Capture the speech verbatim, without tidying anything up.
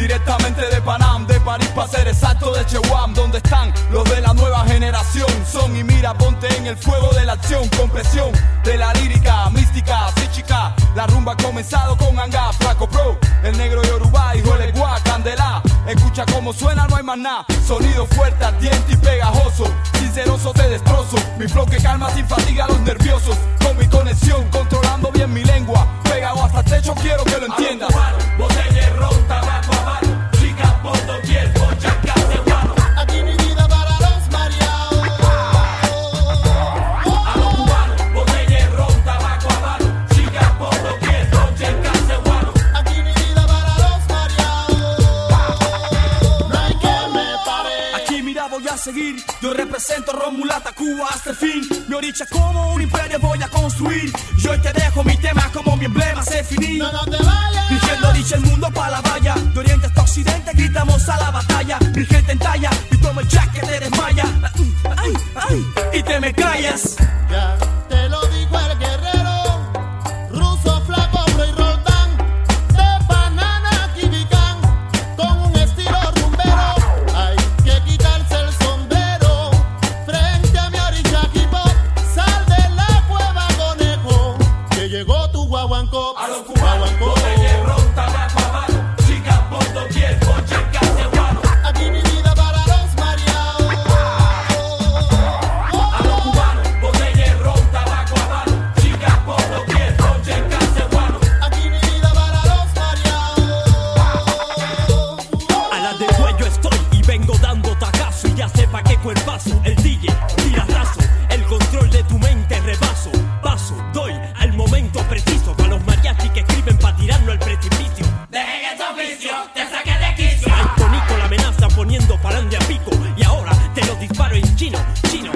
directamente de Panam, de París para ser exacto, de Chewam. ¿Dónde están los de la nueva generación? Son y mira, ponte en el fuego de la acción, con presión de la lírica, mística, psíquica. La rumba ha comenzado con Anga, Flaco Pro, el negro Yoruba, hijo de Guá, Candela. Escucha cómo suena, no hay más nada. Sonido fuerte, ardiente y pegajoso. Sinceroso te destrozo. Mi flow que calma sin fatiga a los nerviosos. Con mi conexión, controlando bien mi lengua. Pegado hasta el techo, quiero que lo entiendas. Botella, ron, tabaco, habano. Chicas por doquier, poncha, caceguano. Aquí mi vida para los mareados. A los cubanos, botella, ron, tabaco, habano. Chicas por doquier, poncha, caceguano. Aquí mi vida para los mareados. No hay que me pare. Aquí mira, voy a seguir. Yo represento Ron, mulata, Cuba hasta el fin. Mi oricha como un imperio voy a construir. Yo hoy te dejo mi tema como mi emblema se finí. No, no te vayas. Dirigiendo dicha el mundo pa' la valla. De oriente hasta occidente gritamos a la batalla. Mi gente en talla y toma el jack que te desmaya. Ay, ay, y te me callas. Ya te lo dijo el guerrero. Ruso, Flaco, Pro y Roldán. De banana, kibicán. Con un estilo rumbero. Hay que quitarse el sombrero. Frente a mi oricha K-pop. Sal de la cueva, conejo. Que llegó tu guaguancó. A los cubanos, botella, ron, tabaco, habano. Chicas por doquier, ponche, caceguano. Aquí mi vida para los mareados. A los cubanos, botella, ron, tabaco, habano. Chicas por doquier, ponche, caceguano. Aquí mi vida para los mareados. A la de cuello estoy y vengo dando tacazo. Y ya sepa qué cuerpazo, el D J tira raso. El control de tu mente rebaso. Paso, doy al momento preciso. Para los mariachis que escriben pa' tirarlo al precipicio. Dejen ese oficio, te saqué de quicio. Al tonico la amenaza poniendo parande a pico. Y ahora te lo disparo en chino, chino.